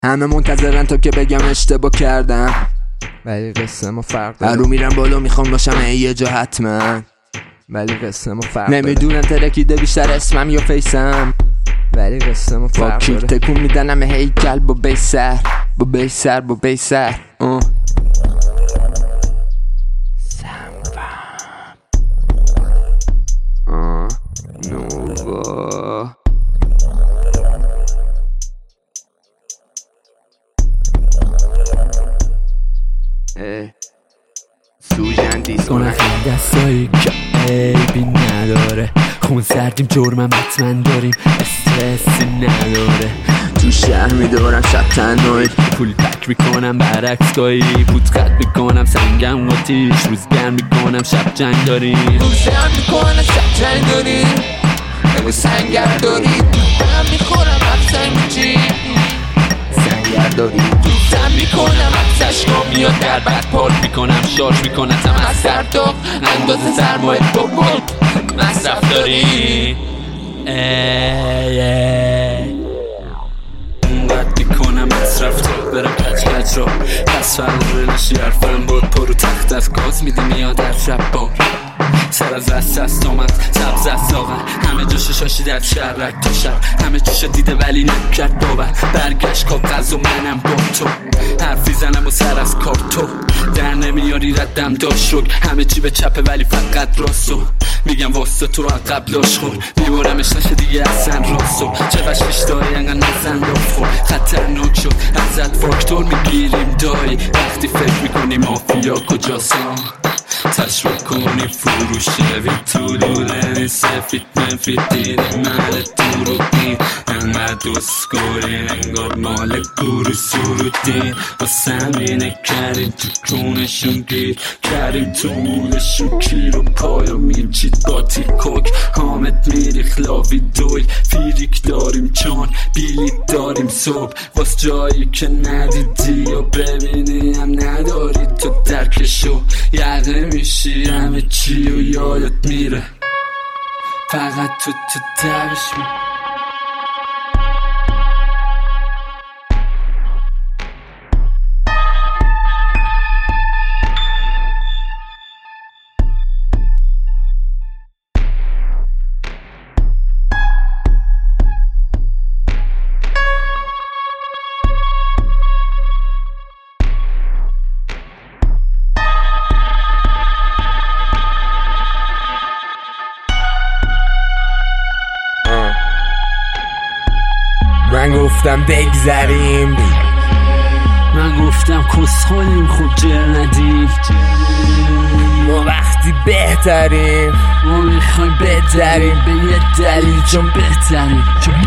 همه منتظرن تا که بگم اشتباه کردم، ولی قصه ما فرق داره. رو میرم بالا میخوام باشم یه جا حتما، ولی قصه ما فرق داره. نمیدونم ترکیده بیشتر اسمم یا فیسم، ولی قصه ما فرق داره. با کیک تکون میدنم هیکل با بیسر، با بیسر، با بیسر. نووا سوژن دیسکونه خیلی دستایی که عیبی نداره، خون سردیم جرمم حتما داریم، استرسی نداره. تو شهر میدارم شب تنهایی، پول پک میکنم برعکس گاهی، بود قد میکنم سنگم آتیش، روز گرم میکنم شب جنگ داریم، روز گرم میکنم شب جنگ داریم، بگو سنگر داریم، هم میخورم هم سنگ چی سنگر داریم، دوستم میکنم از تشکا میاد در بد پال میکنم، شارژ میکنم از در داغ اندازه سرمایه بابا مصرف داری. اونقدر میکنم مصرف تا برم کچ کچ را، پس فرور نشی حرفم بود پرو تخت از گاز میدی میاد در شب بار، سر از دست آمد سبز از ساغر، همه جوش شاشی در شرک تا شب، همه جوش دیده ولی نکرد باور، برگشت کاغذ و منم با تو، حرفی زنم و سر از کارتو در نمیاری ردم داشت رک، همه چی به چپه ولی فقط راستو میگم واسه تو عقب لاش خور، میبارمش نشه دیگه اصلا راستو، چقدر شیش داری انقدر نزن دافور، خطرناک شد ازت فاکتور میگیریم دایی، وقتی فکر میکنی مافیا کجاست تشویق کنی فروش شوی تو دولنی سفید منفید دیده مال تو رو دید، انقدر دوست کنی انگار مال گروه سرودین، با سمینه کردیم تو کونشون گیر کردیم طولشون کیر و پایا میرچید با تیکوک، حامد میری خلاوی دوی فیریک داریم چون بیلیت داریم صبح، واس جایی که ندیدی یا ببینی هم نداری تو درکشو، یقه میشی همه چی و یادت میره فقط تو تبش می من گفتم بگذریم، من گفتم کسخالیم خوب جر ندیم، ما وقتی بهتریم ما میخوایم بهتریم به یه دلیل چون بهتریم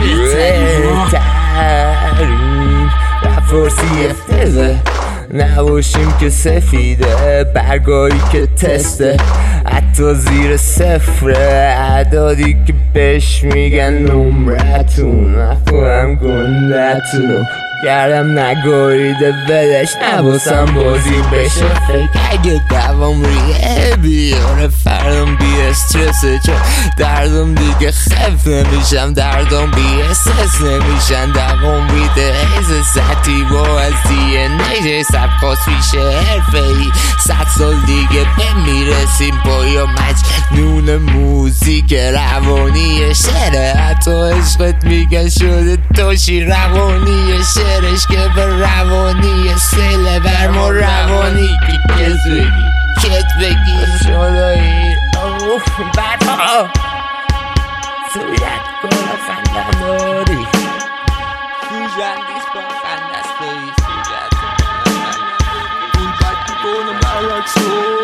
و فرسی افتزه نباشیم که سفیده برگایی که تسته، حتی زیر صفره اعدادی که بهش میگن نمرتون، نخورم گندتونو کردم نگاریده بدش نباسم بازی بشه، فکر اگه دوام ریه بیاره فردم بی استرسه، چون دردم دیگه خف نمیشم دردم بی استرس نمیشن، دوام بیده ایز سطی با از دیه نیشه سبخواست پیشه حرفه ای، 100 سال دیگه بمیرسیم با یا مجنون موزیک روانی شعره، حتی عشقت میگن شده توشی روانی شعرش که به روانی سله بر ما روانی کت بگی شدایی بعد سویت کنه خندم داری سوژن دیس با خندست داری سوژت پول بد کنم برعکسو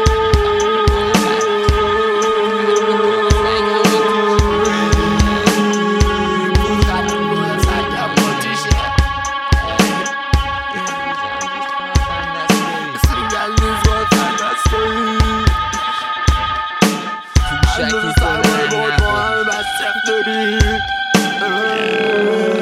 شکل تو